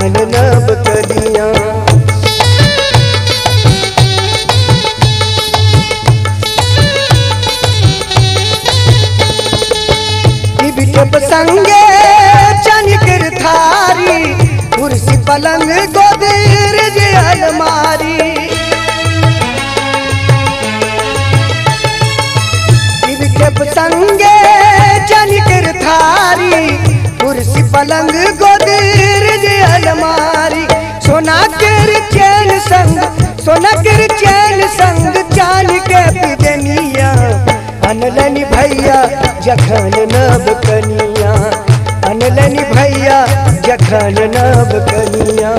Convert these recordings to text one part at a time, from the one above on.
जखन नब कलियां। संगे चनिकर थारी कुर्सी पलंग गोदरेज अलमारी। संगे चनिकर थारी कुर्सी पलंग गोदरेज अलमारी। सोना कर चैन संग चान के पिदनिया अनलनि भैया जखन नब कनिया। अनलनि भैया जखन नब कनिया।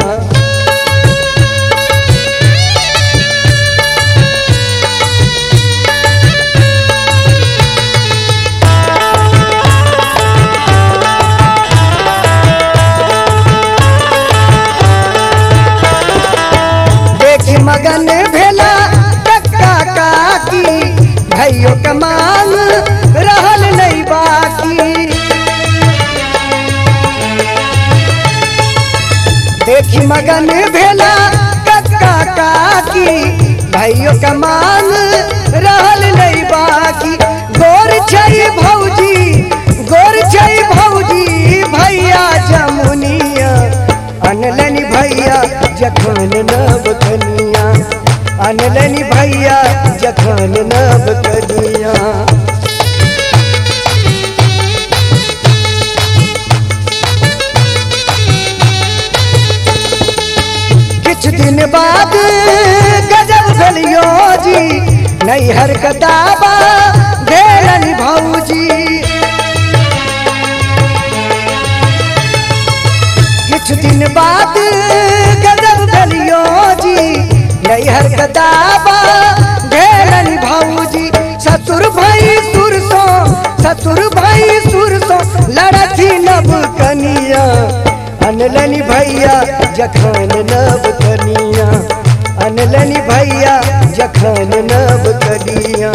देखी मगन भेला कक्का काकी भैयो के मांग रहल नहीं बाकी। देखी मगन भेला कक्का काकी भैयो के मांग रहल नहीं बाकी। गोर छै भौजी भैया जमुनिया अनलनि भैया जखन नब कनिया। अनलनि भैया जखन नब कलियां। किछ दिन बाद गजब भेलियो जी नैहर के दावा भेलनि भौजी। किछ दिन बाद गजब भेलियो जी नैहर के दावा भेलनि भौजी। ससुर भाई सुरसो लड़थी नब कनिया। अनलनि भैया जखन नब कनिया। अनलनि भैया जखन नब कलियां।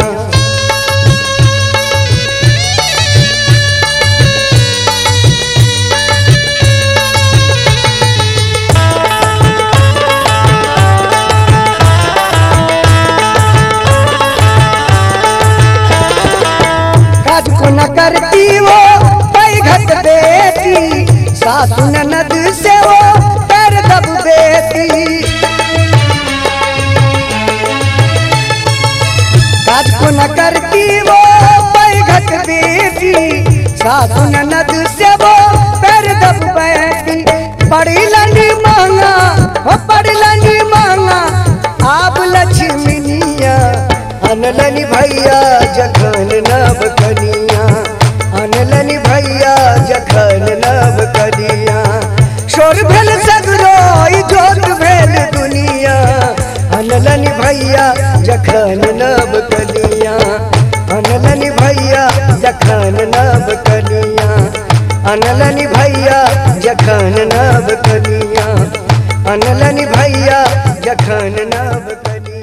न करती वो पैघत बेटी सासु ननद से वो पैर दब बेटी। काज को न करती वो पैघत बेटी सासु ननद से वो पैर दब बेटी। पड़ी लनी मांगा आप लक्ष्मीनिया। अनलनि भैया जखन नब कनिया। अनलनि भैया जखन नब कलियां। शोर भेल सगरो इजोत भेल दुनिया। अनलनि भैया जखन नब कलियां। अनलनि भैया जखन नब कलियां। अनलनि भैया जखन नब कलियां। अनलनि भैया जखन नब कलियां।